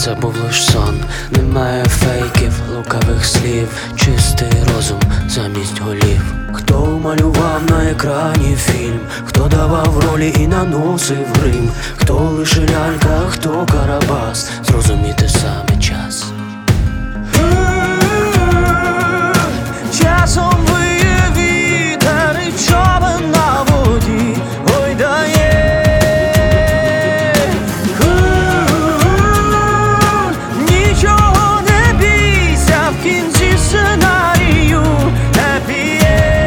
це був лиш сон. Немає фейків, лукавих слів, чистий розум замість голів. Хто малював на екрані фільм, хто давав ролі і наносив грим, хто лише лялька, хто Карабас, зрозуміти саме час. Часом виє вітер і човен на воді гойдає. Нічого не бійся, в кінці сценарію happy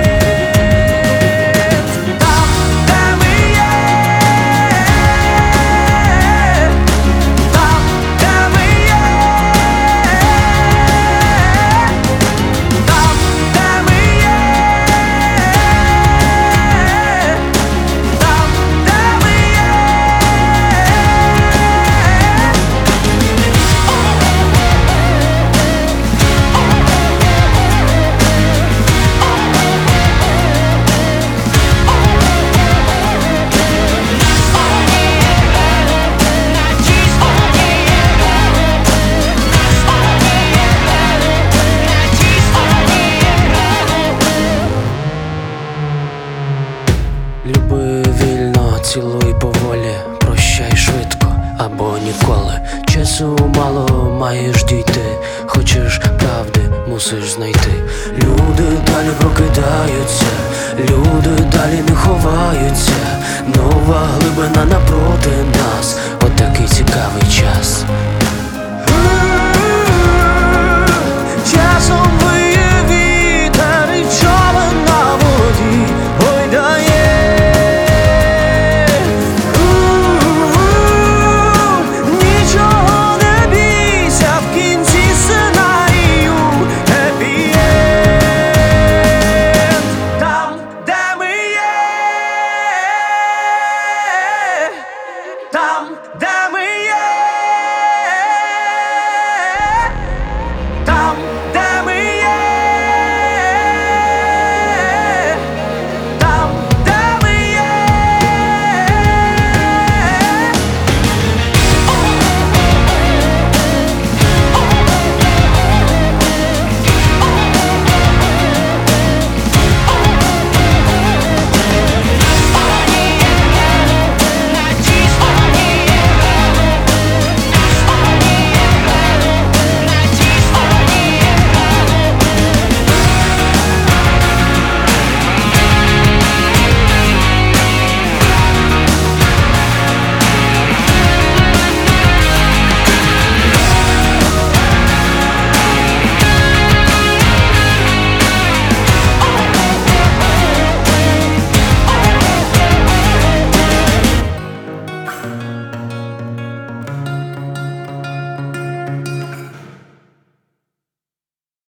end. Там, де ми є, там, де ми є, там, де ми є, там, де ми є. Люби вільно, цілуй поволі, прощай швидко або ніколи. Часу мало, маєш дійти, хочеш правди, мусиш знайти. Люди далі прокидаються, люди далі не ховаються. Нова глибина напроти нас, отакий цікавий час.